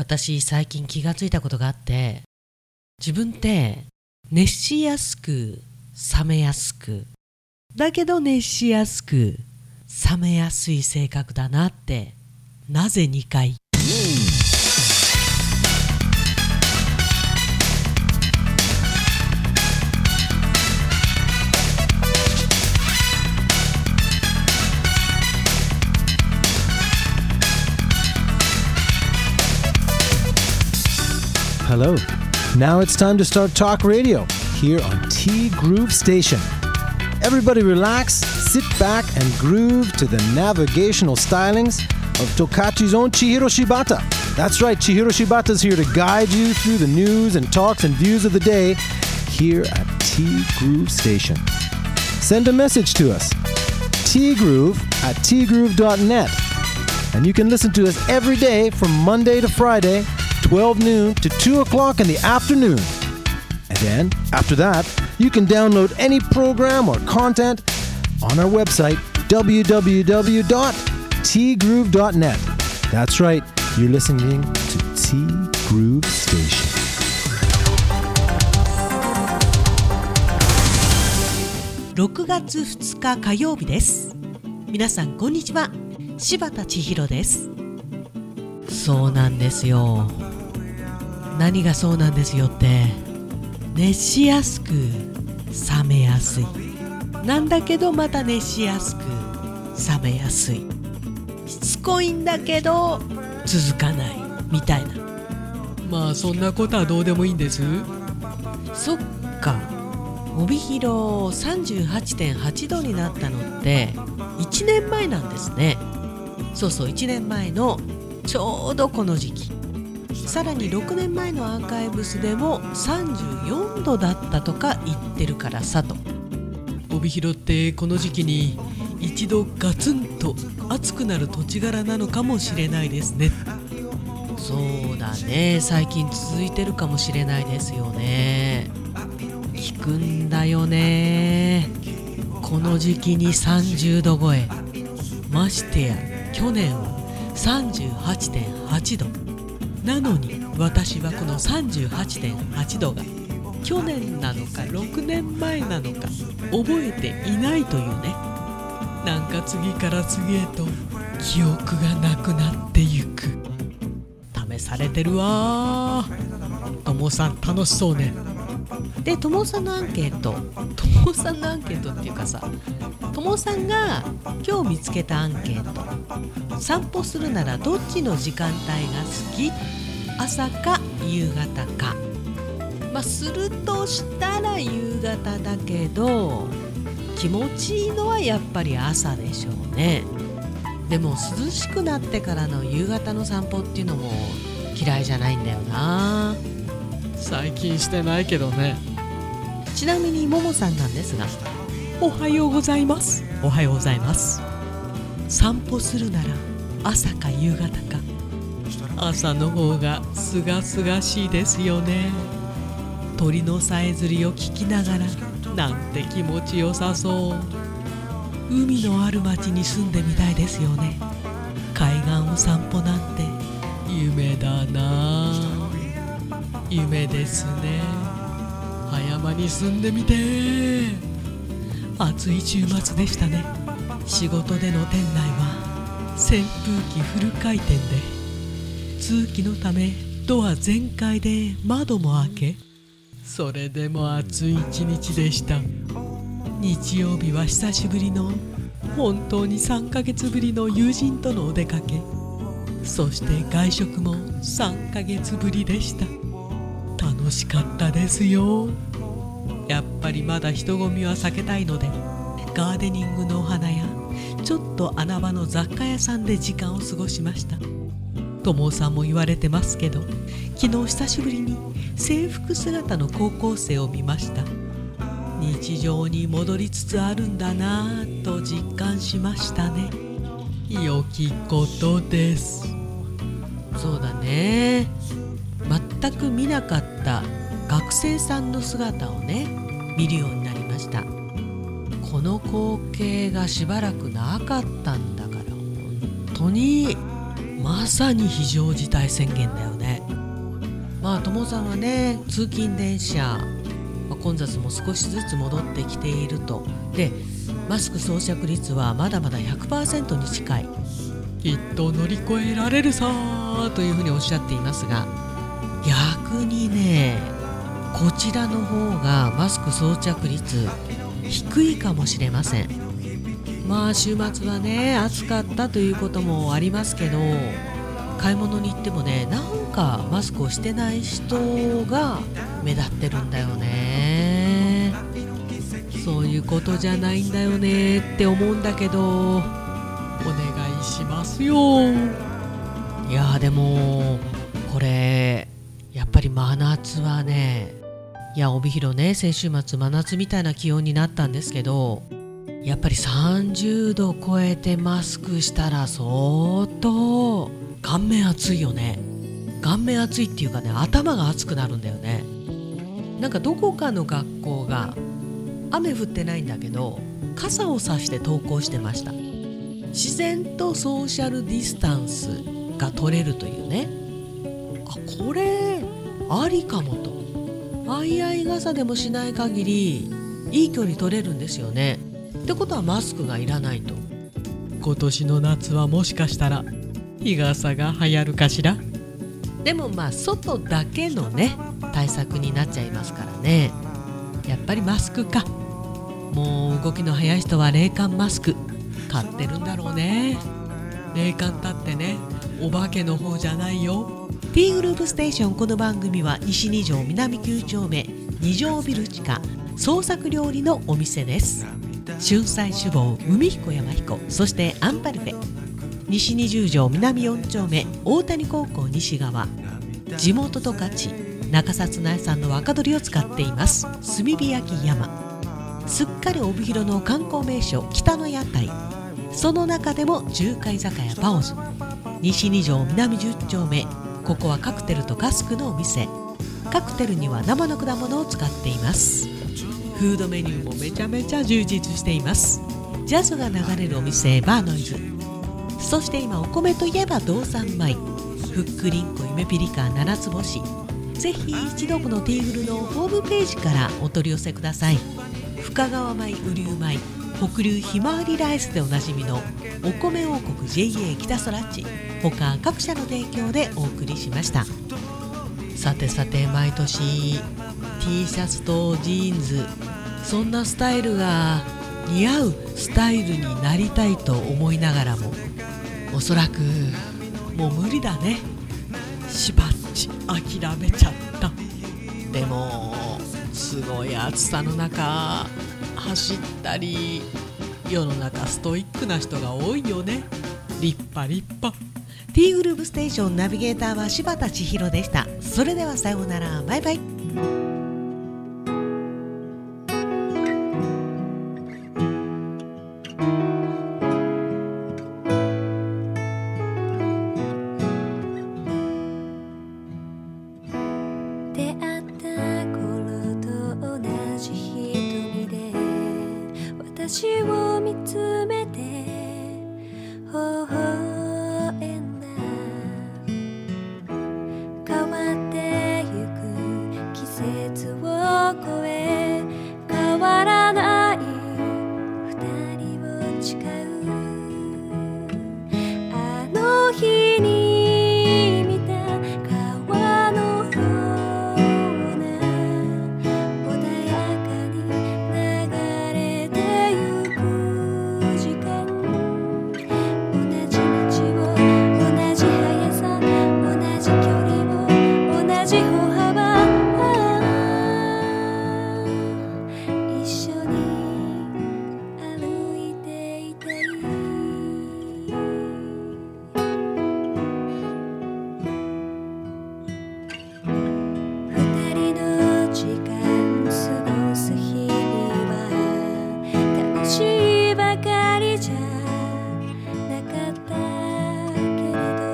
私最近気がついたことがあって、自分って熱しやすく冷めやすく、だけど熱しやすく冷めやすい性格だなって、なぜ2回。 Hello. Now it's time to start talk radio here on T Groove Station. Everybody relax, sit back and groove to the navigational stylings of Tokachi's own Chihiro Shibata. That's right, Chihiro Shibata's here to guide you through the news and talks and views of the day here at T Groove Station. Send a message to us, tgroove@tgroove.net. And you can listen to us every day from Monday to Friday, 12 noon to 2 o'clock in the afternoon. And then, after that, you can download any program or content on our website, www.tgroove.net. That's right, you're listening to T Groove Station. 6月2日火曜日です。皆さんこんにちは。柴田千尋です。そうなんですよ。何がそうなんですよって、熱しやすく冷めやすいなんだけど、また熱しやすく冷めやすい、しつこいんだけど続かないみたいな。まあそんなことはどうでもいいんです。そっか、帯広 38.8 度になったのって1年前なんですね。そうそう、1年前のちょうどこの時期。さらに6年前のアーカイブスでも34度だったとか言ってるからさと。帯広ってこの時期に一度ガツンと暑くなる土地柄なのかもしれないですね。そうだね、最近続いてるかもしれないですよね。聞くんだよね、この時期に30度超え。ましてや去年は 38.8 度なのに、私はこの 38.8 度が去年なのか6年前なのか覚えていないというね。なんか次から次へと記憶がなくなってゆく。試されてるわ。ともさん楽しそうね。で、ともさんのアンケートっていうかさ、ともさんが今日見つけたアンケート、散歩するならどっちの時間帯が好き？朝か夕方か。するとしたら夕方だけど、気持ちいいのはやっぱり朝でしょうね。でも涼しくなってからの夕方の散歩っていうのも嫌いじゃないんだよな。最近してないけどね。ちなみにももさんなんですが、おはようございます。おはようございます。散歩するなら朝か夕方か。朝の方がすがすがしいですよね。鳥のさえずりを聞きながら、なんて気持ちよさそう。海のある町に住んでみたいですよね。海岸を散歩なんて夢だな。夢ですね。葉山に住んでみて。暑い週末でしたね。仕事での店内は扇風機フル回転で、通気のためドア全開で窓も開け、それでも暑い一日でした。日曜日は久しぶりの、本当に3ヶ月ぶりの友人とのお出かけ。そして外食も3ヶ月ぶりでした。楽しかったですよ。やっぱりまだ人混みは避けたいので、ガーデニングのお花やちょっと穴場の雑貨屋さんで時間を過ごしました。ともさんも言われてますけど、昨日久しぶりに制服姿の高校生を見ました。日常に戻りつつあるんだなぁと実感しましたね。良きことです。そうだね、全く見なかった学生さんの姿をね、見るようになりました。この光景がしばらくなかったんだから、本当にまさに非常事態宣言だよね。友さんはね、通勤電車、混雑も少しずつ戻ってきていると。で、マスク装着率はまだまだ 100% に近い。きっと乗り越えられるさというふうにおっしゃっていますが、逆にね、こちらの方がマスク装着率低いかもしれません。週末はね、暑かったということもありますけど、買い物に行ってもね、なんかマスクをしてない人が目立ってるんだよね。そういうことじゃないんだよねって思うんだけど、お願いしますよ。いやでもこれやっぱり真夏はね、帯広ね、先週末真夏みたいな気温になったんですけど、やっぱり30度超えてマスクしたら相当顔面熱いよね。顔面熱いっていうかね、頭が熱くなるんだよね。なんかどこかの学校が雨降ってないんだけど傘を差して登校してました。自然とソーシャルディスタンスが取れるというね。これありかもと。相い傘でもしない限りいい距離取れるんですよね。ってことはマスクがいらないと。今年の夏はもしかしたら日傘が流行るかしら。でも外だけのね対策になっちゃいますからね。やっぱりマスクか。もう動きの速い人は冷感マスク買ってるんだろうね。冷感だってね、お化けの方じゃないよ。 T グループステーション。この番組は西2条南9丁目2条ビル地下創作料理のお店です。春菜酒房海彦山彦、そしてアンパルフェ、西20条南4丁目大谷高校西側、地元十勝中札内産の若鶏を使っています炭火焼き山。すっかり帯広の観光名所北の屋台、その中でも中華居酒屋パオズ、西2条南10丁目、ここはカクテルとカスクのお店。カクテルには生の果物を使っています。フードメニューもめちゃめちゃ充実しています。ジャズが流れるお店バーノイズ。そして今お米といえば道産米、ふっくりんこゆめぴりか7つ星。ぜひ一度このティーグルのホームページからお取り寄せください。深川米、雨竜米、北流ひまわりライスでおなじみのお米王国 JA 北空地、他各社の提供でお送りしました。さて毎年 T シャツとジーンズ、そんなスタイルが似合うスタイルになりたいと思いながらも、おそらくもう無理だね。しばっち諦めちゃった。でもすごい暑さの中走ったり、世の中ストイックな人が多いよね。立派 T グループステーションナビゲーターは柴田千尋でした。それではさようなら、バイバイ。 私を見つめて微笑んだ。変わってゆく季節を越え、変わらない二人を誓う。あの日に見た川のような穏やかに流れてゆく時間。同じ道を同じ速さ、同じ距離を同じ歩幅、一緒に歩いていたい。二人の時間過ごす日々は楽しいばかりじゃなかったけれど、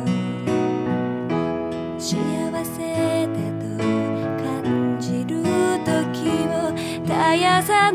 幸せだと感じる時を絶やさ